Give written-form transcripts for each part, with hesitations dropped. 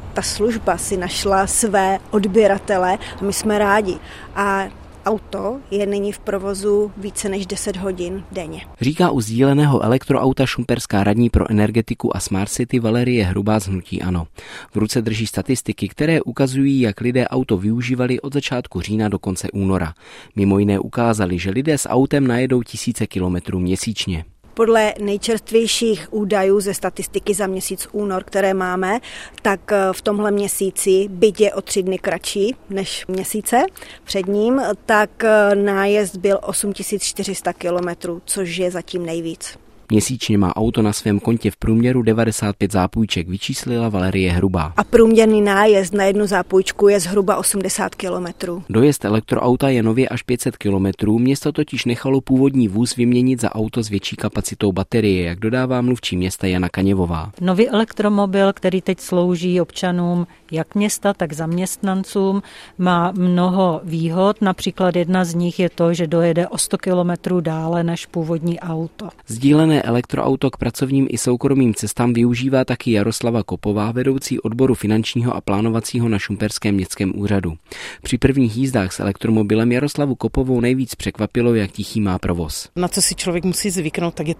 ta služba si našla své odběratele a my jsme rádi. A auto je nyní v provozu více než 10 hodin denně. Říká u sdíleného elektroauta šumperská radní pro energetiku a Smart City Valerie Hrubá z hnutí ANO. V ruce drží statistiky, které ukazují, jak lidé auto využívali od začátku října do konce února. Mimo jiné ukázali, že lidé s autem najedou tisíce kilometrů měsíčně. Podle nejčerstvějších údajů ze statistiky za měsíc únor, které máme, tak v tomhle měsíci, byť je o 3 dny kratší než měsíce před ním, tak nájezd byl 8400 kilometrů, což je zatím nejvíc. Měsíčně má auto na svém kontě v průměru 95 zápůjček, vyčíslila Valerie Hrubá. A průměrný nájezd na jednu zápůjčku je zhruba 80 kilometrů. Dojezd elektroauta je nově až 500 kilometrů, město totiž nechalo původní vůz vyměnit za auto s větší kapacitou baterie, jak dodává mluvčí města Jana Kaněvová. Nový elektromobil, který teď slouží občanům jak města, tak zaměstnancům, má mnoho výhod. Například jedna z nich je to, že dojede o 100 kilometrů dále než původní auto. Sdílené elektroauto k pracovním i soukromým cestám využívá taky Jaroslava Kopová, vedoucí odboru finančního a plánovacího na Šumperském městském úřadu. Při prvních jízdách s elektromobilem Jaroslavu Kopovou nejvíc překvapilo, jak tichý má provoz. Na co si člověk musí zvyknout, tak je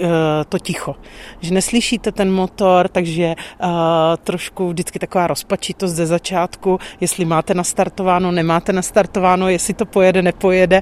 to ticho. Že neslyšíte ten motor, takže trošku vždycky taková rozpačitost ze začátku, jestli máte nastartováno, nemáte nastartováno, jestli to pojede, nepojede,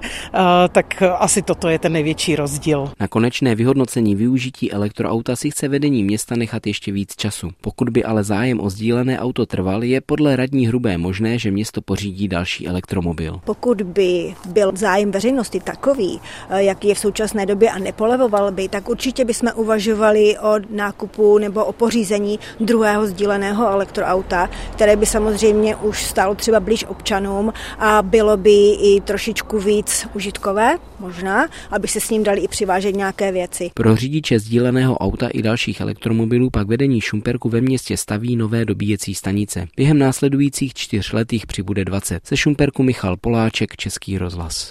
tak asi toto je ten největší rozdíl. Na konečné vyhodnocení využití elektroauta si chce vedení města nechat ještě víc času. Pokud by ale zájem o sdílené auto trval, je podle radní Hrubé možné, že město pořídí další elektromobil. Pokud by byl zájem veřejnosti takový, jaký je v současné době a nepolevoval by, tak určitě bychom uvažovali o nákupu nebo o pořízení druhého sdíleného elektroauta, které by samozřejmě už stálo třeba blíž občanům a bylo by i trošičku víc užitkové, možná, aby se s ním dali i přivážet nějaké věci. Pro řidiče sdíleného auta i dalších elektromobilů pak vedení Šumperku ve městě staví nové dobíjecí stanice. Během následujících 4 let jich přibude 20. Ze Šumperku Michal Poláček, Český rozhlas.